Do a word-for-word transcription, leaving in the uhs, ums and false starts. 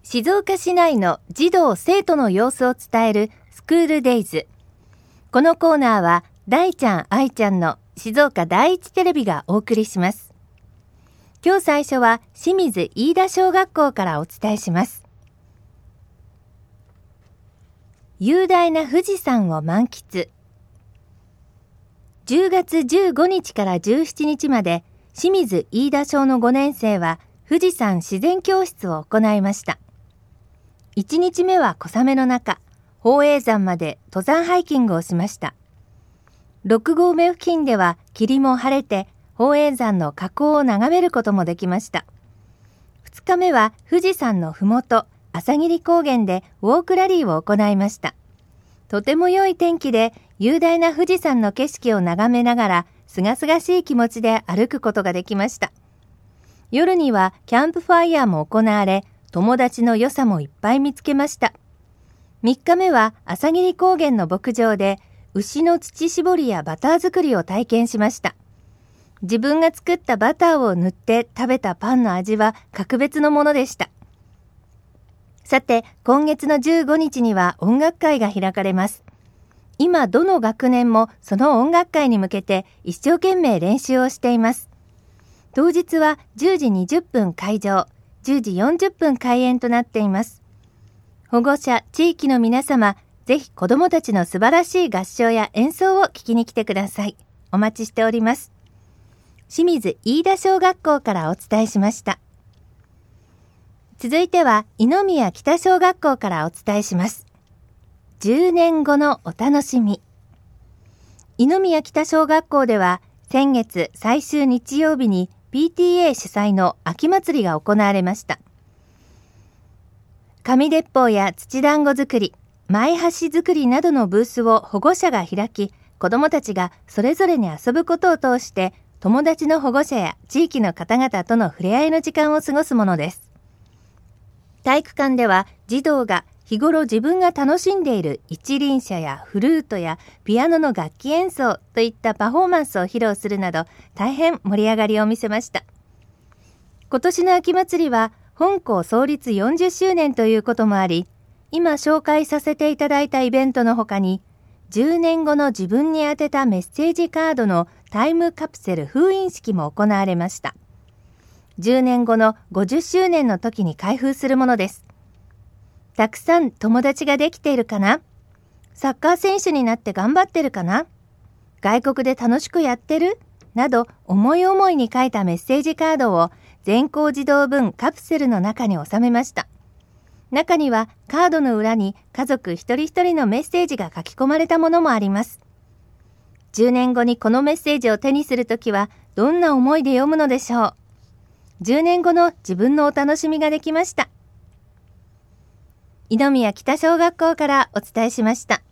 静岡市内の児童生徒の様子を伝えるスクールデイズ。このコーナーは大ちゃん愛ちゃんの静岡第一テレビがお送りします。今日最初は清水飯田小学校からお伝えします。雄大な富士山を満喫。じゅうがつじゅうごにちからじゅうしちにちまで清水飯田小のごねんせいは富士山自然教室を行いました。いちにちめは小雨の中、宝永山まで登山ハイキングをしました。ろくごうめ付近では霧も晴れて宝永山の火口を眺めることもできました。ふつかめは富士山のふもと、朝霧高原でウォークラリーを行いました。とても良い天気で雄大な富士山の景色を眺めながらすがすがしい気持ちで歩くことができました。夜にはキャンプファイヤーも行われ、友達の良さもいっぱい見つけました。みっかめは朝霧高原の牧場で牛の乳搾りやバター作りを体験しました。自分が作ったバターを塗って食べたパンの味は格別のものでした。さて、今月のじゅうごにちには音楽会が開かれます。今どの学年もその音楽会に向けて一生懸命練習をしています。当日はじゅうじにじゅっぷん開場、じゅうじよんじゅっぷん開演となっています。保護者、地域の皆様、ぜひ子どもたちの素晴らしい合唱や演奏を聴きに来てください。お待ちしております。清水飯田小学校からお伝えしました。続いては猪宮北小学校からお伝えします。じゅうねんごのお楽しみ。猪宮北小学校では先月最終日曜日にピーティーエー 主催の秋祭りが行われました。紙鉄砲や土団子作り、前橋作りなどのブースを保護者が開き、子どもたちがそれぞれに遊ぶことを通して友達の保護者や地域の方々との触れ合いの時間を過ごすものです。体育館では児童が日頃自分が楽しんでいる一輪車やフルートやピアノの楽器演奏といったパフォーマンスを披露するなど大変盛り上がりを見せました。今年の秋祭りは本校創立よんじゅっしゅうねんということもあり、今紹介させていただいたイベントの他にじゅうねんごの自分に宛てたメッセージカードのタイムカプセル封印式も行われました。じゅうねんごのごじゅっしゅうねんの時に開封するものです。たくさん友達ができているかな？サッカー選手になって頑張ってるかな？外国で楽しくやってる？など思い思いに書いたメッセージカードを全校児童分カプセルの中に収めました。中にはカードの裏に家族一人一人のメッセージが書き込まれたものもあります。じゅうねんごにこのメッセージを手にするときはどんな思いで読むのでしょう。じゅうねんごの自分のお楽しみができました。猪宮北小学校からお伝えしました。